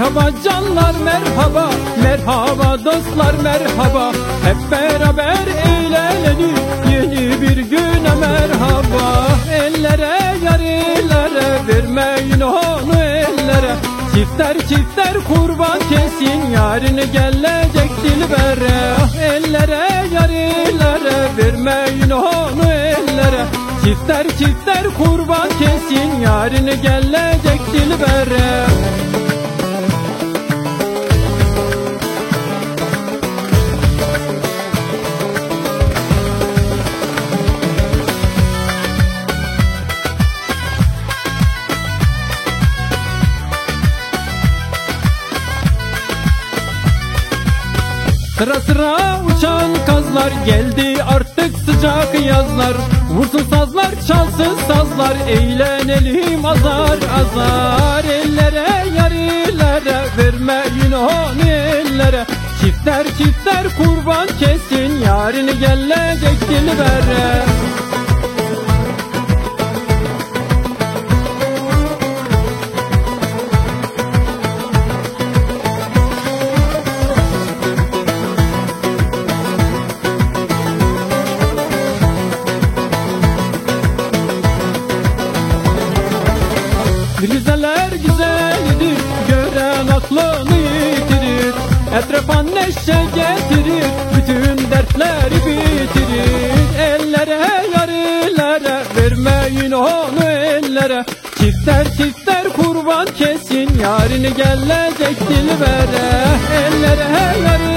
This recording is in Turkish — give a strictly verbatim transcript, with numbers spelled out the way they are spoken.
Merhaba canlar merhaba, merhaba dostlar merhaba. Hep beraber eğlenelim yeni bir güne merhaba. Ellere yarilere vermeyin onu ellere. Çifter çifter kurban kesin yarını gelecek dilbere. Ellere yarilere vermeyin onu ellere. Çifter çifter kurban kesin yarını gelecek dilbere. Sıra sıra uçan kazlar, geldi artık sıcak yazlar. Vursun sazlar, çalsın sazlar, eğlenelim azar azar. Ellere yarilere vermeyin onu ellere. Çifter çifter kurban kesin yarını gelecek dilbere. Güzeller güzelidir, gören aklını yitirir. Etrafa neşe getirir, bütün dertleri bitirir. Ellere yarilere vermeyin onu ellere. Çifter çifter kurban kesin yarını gelecek dilbere. Ellere yarilere